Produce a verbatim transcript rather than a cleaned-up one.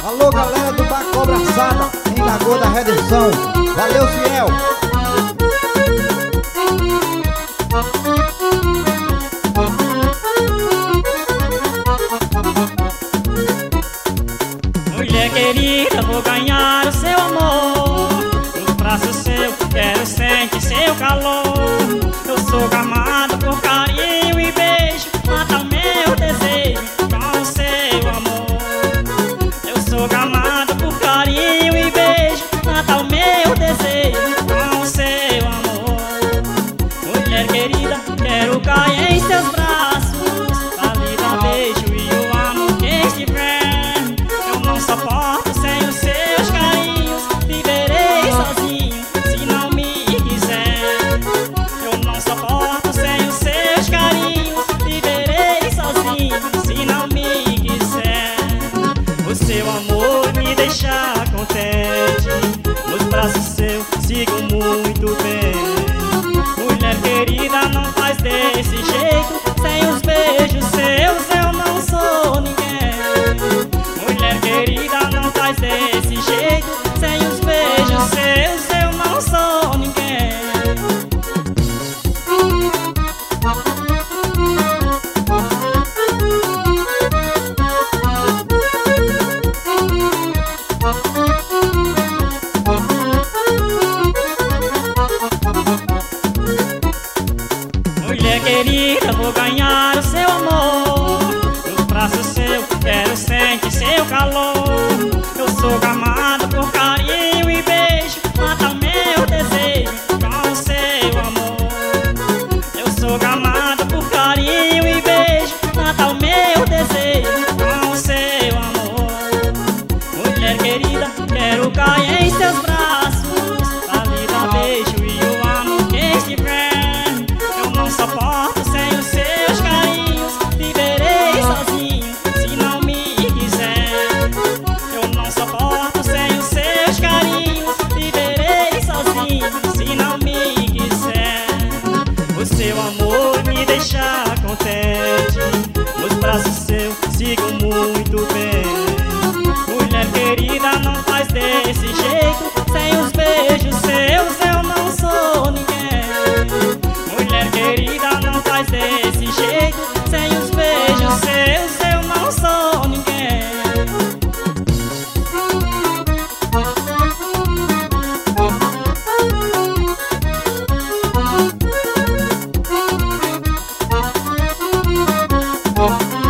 Alô, galera do Bar Cobra Assada, em Lagoa da Redenção. Valeu, fiel! Mulher querida, vou ganhar o seu amor. Nos braços seus, quero sentir seu calor. Eu sou gamado por carinho e beijo, mata o meu desejo com o seu amor. Eu sou gamado por carinho e beijo, mata o meu desejo com o seu amor. Mulher querida, quero cair em seus braços, pra lhe dar beijo e eu amo quem estiver. Eu não suporto sem os seus carinhos, viverei sozinho se não me quiser. Eu não suporto sem os seus carinhos, viverei sozinho se não me quiser. O seu amor me deixa contente, nos braços seus sigo muito bem. Mulher querida, não faz desse jeito, sem os beijos seus eu não sou ninguém. Mulher querida, não faz desse jeito, sem os beijos seus eu não sou ninguém. Mulher querida, vou ganhar o seu amor. Nos braços seus, quero sentir seu calor. Eu sou gamado por carinho e beijo, mata o meu desejo com o seu amor. Eu sou gamado por carinho e beijo, mata o meu desejo com o seu amor. Mulher querida, quero cair em seus braços, pra lhe dar beijo e eu amo quem estiver. Eu não suporto sem os seus carinhos, viverei sozinho se não me quiser. Eu não suporto sem os seus carinhos, viverei sozinho se não me quiser. O seu amor me deixa contente, nos braços seus sigo muito bem. Mulher querida, não faz desse jeito, sem os beijos seus eu não sou ninguém. Mulher querida, não faz desse jeito, sem os beijos seus eu não sou ninguém. Oh,